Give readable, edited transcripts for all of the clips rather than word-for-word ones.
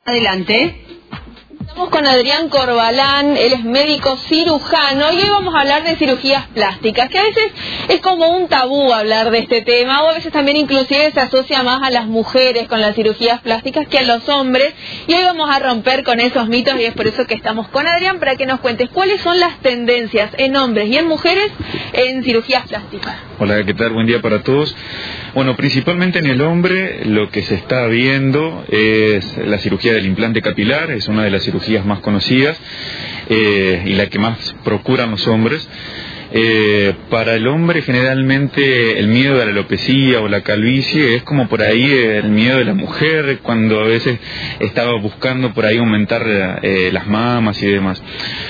Adelante. Estamos con Adrián Corbalán, él es médico cirujano y hoy vamos a hablar de cirugías plásticas, que a veces es como un tabú hablar de este tema, o a veces también inclusive se asocia más a las mujeres con las cirugías plásticas que a los hombres, y hoy vamos a romper con esos mitos y es por eso que estamos con Adrián para que nos cuentes cuáles son las tendencias en hombres y en mujeres en cirugías plásticas. Hola, ¿qué tal? Buen día para todos. Bueno, principalmente en el hombre lo que se está viendo es la cirugía del implante capilar, es una de las cirugías más conocidas y la que más procuran los hombres. Para el hombre generalmente el miedo a la alopecia o la calvicie es como por ahí el miedo de la mujer cuando a veces estaba buscando por ahí aumentar las mamas y demás.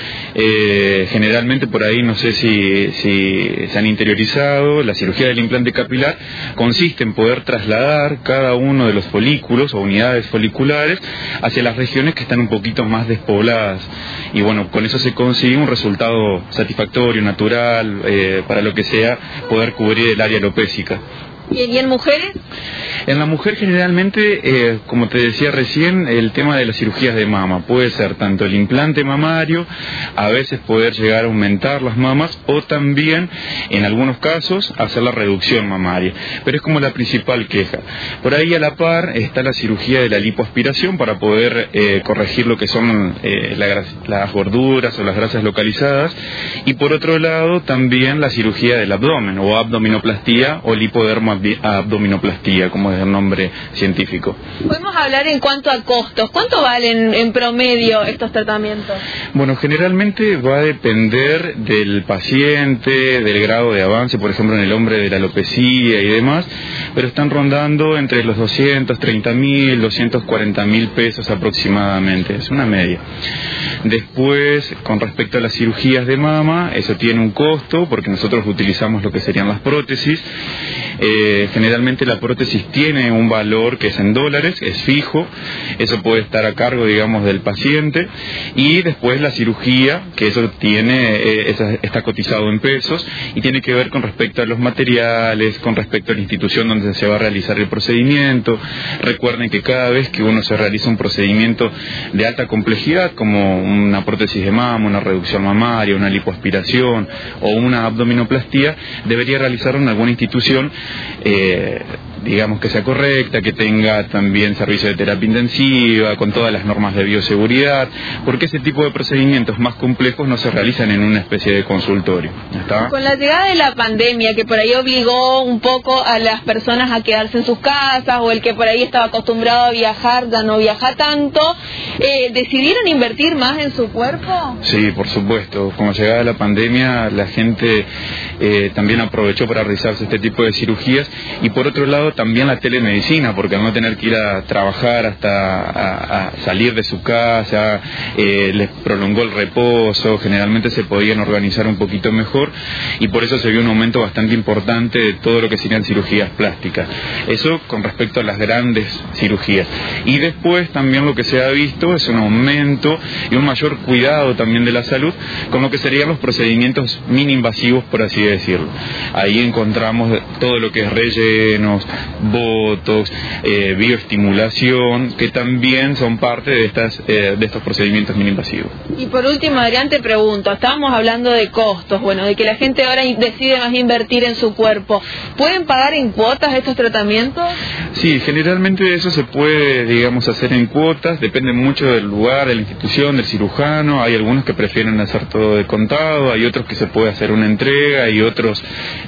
Generalmente por ahí no sé si se han interiorizado, la cirugía del implante capilar consiste en poder trasladar cada uno de los folículos o unidades foliculares hacia las regiones que están un poquito más despobladas, y bueno, con eso se consigue un resultado satisfactorio, natural, para lo que sea poder cubrir el área alopécica. ¿Y en mujeres? En la mujer generalmente, como te decía recién, el tema de las cirugías de mama puede ser tanto el implante mamario, a veces poder llegar a aumentar las mamas, o también, en algunos casos, hacer la reducción mamaria. Pero es como la principal queja. Por ahí a la par está la cirugía de la lipoaspiración para poder corregir lo que son las gorduras o las grasas localizadas. Y por otro lado, también la cirugía del abdomen, o abdominoplastía, o lipodermoabdominoplastía, como es el nombre científico. Podemos hablar en cuanto a costos. ¿Cuánto valen en promedio estos tratamientos? Bueno, generalmente va a depender del paciente, del grado de avance, por ejemplo en el hombre de la alopecia y demás, pero están rondando entre los 230.000, 240.000 pesos aproximadamente, es una media. Después, con respecto a las cirugías de mama, eso tiene un costo porque nosotros utilizamos lo que serían las prótesis. Generalmente la prótesis tiene un valor que es en dólares, es fijo, eso puede estar a cargo, digamos, del paciente, y después la cirugía, que eso está cotizado en pesos y tiene que ver con respecto a los materiales, con respecto a la institución donde se va a realizar el procedimiento. Recuerden que cada vez que uno se realiza un procedimiento de alta complejidad, como una prótesis de mama, una reducción mamaria, una lipoaspiración o una abdominoplastía, debería realizarlo en alguna institución digamos que sea correcta, que tenga también servicio de terapia intensiva, con todas las normas de bioseguridad, porque ese tipo de procedimientos más complejos no se realizan en una especie de consultorio. ¿Está? Con la llegada de la pandemia, que por ahí obligó un poco a las personas a quedarse en sus casas, o el que por ahí estaba acostumbrado a viajar, ya no viaja tanto, ¿decidieron invertir más en su cuerpo? Sí, por supuesto. Con la llegada de la pandemia, la gente también aprovechó para realizarse este tipo de cirugías, y por otro lado también la telemedicina, porque al no tener que ir a trabajar hasta a salir de su casa, les prolongó el reposo, generalmente se podían organizar un poquito mejor, y por eso se vio un aumento bastante importante de todo lo que serían cirugías plásticas. Eso con respecto a las grandes cirugías. Y después también lo que se ha visto es un aumento y un mayor cuidado también de la salud con lo que serían los procedimientos mini-invasivos, por así decirlo. Ahí encontramos todo lo que es rellenos, botox, bioestimulación, que también son parte de estos procedimientos mini-invasivos. Y por último, Adrián, te pregunto, estábamos hablando de costos, bueno, de que la gente ahora decide más invertir en su cuerpo. ¿Pueden pagar en cuotas estos tratamientos? Sí, generalmente eso se puede, digamos, hacer en cuotas, depende mucho del lugar, de la institución, del cirujano. Hay algunos que prefieren hacer todo de contado, hay otros que se puede hacer una entrega y otros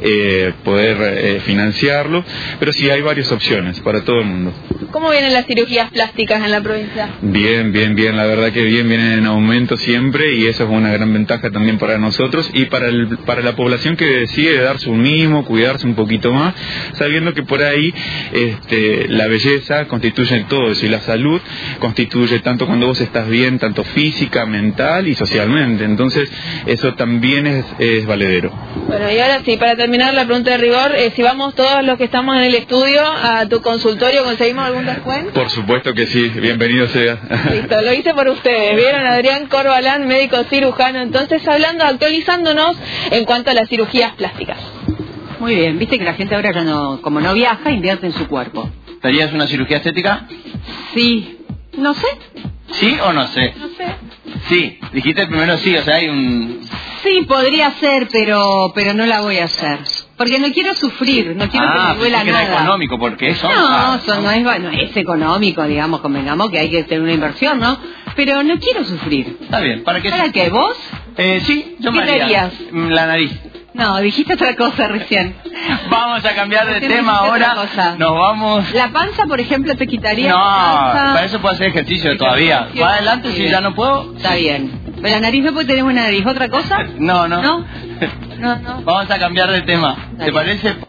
poder financiarlo, pero sí hay varias opciones para todo el mundo. ¿Cómo vienen las cirugías plásticas en la provincia? Bien, la verdad que vienen en aumento siempre, y eso es una gran ventaja también para nosotros y para la población que decide darse un mimo, cuidarse un poquito más, sabiendo que por ahí la belleza constituye todo eso, y la salud constituye tanto cuando vos estás bien, tanto física, mental y socialmente. Entonces eso también es valedero. Bueno, y ahora sí, para terminar la pregunta de rigor, si vamos todos los que estamos en el estudio a tu consultorio, ¿conseguimos algún descuento? Por supuesto que sí, bienvenido sea. Listo, lo hice por ustedes. Vieron, Adrián Corbalán, médico cirujano, entonces actualizándonos en cuanto a las cirugías plásticas. Muy bien, viste que la gente ahora ya no, como no viaja, invierte en su cuerpo. ¿Te harías una cirugía estética? Sí, No sé. ¿Sí o no sé? No sé. Sí, dijiste primero sí, o sea, hay un... Sí, podría ser, pero no la voy a hacer. Porque no quiero sufrir, no quiero que me duela pensé que era nada. económico, porque eso... No es económico, digamos, convengamos que hay que tener una inversión, ¿no? Pero no quiero sufrir. Está bien, ¿para qué? ¿Para qué? ¿Vos? Sí, yo ¿Qué me te haría harías? la nariz. No, dijiste otra cosa recién. Vamos a cambiar de Recién tema dijiste ahora. otra cosa. Nos vamos... ¿La panza, por ejemplo, te quitaría No, la panza? para eso puedo hacer ejercicio todavía. Más adelante, si ya no puedo... Está bien. Pero la nariz no puede tener una nariz. ¿Otra cosa? No. ¿No? No. Vamos a cambiar de tema. ¿Te parece?